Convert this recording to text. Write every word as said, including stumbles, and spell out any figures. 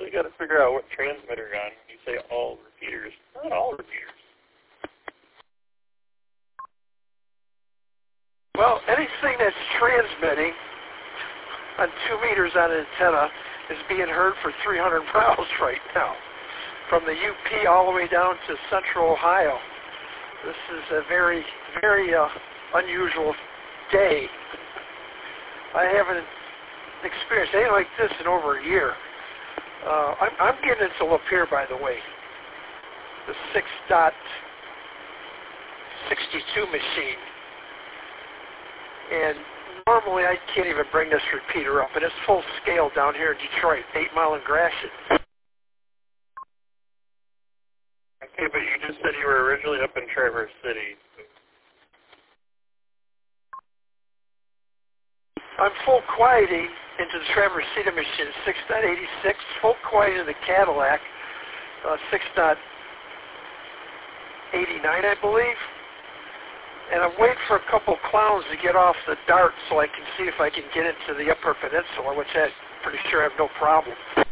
really got to figure out what transmitter you're on when you say all repeaters. Not all repeaters. Well, anything that's transmitting on two meters on an antenna is being heard for three hundred miles right now, from the U P all the way down to central Ohio. This is a very, very uh, unusual day. I haven't experienced anything like this in over a year. Uh, I'm, I'm getting into Lapeer, by the way, the six dot sixty-two machine. And normally I can't even bring this repeater up, and it's full scale down here in Detroit, eight Mile and Gratiot. Okay, but you just said you were originally up in Traverse City. I'm full quieting into the Traverse City machine, six dot eighty-six, full quieting the Cadillac, uh, six dot eighty-nine, I believe. And I'm waiting for a couple clowns to get off the Dart so I can see if I can get into the Upper Peninsula, which I'm pretty sure I have no problem.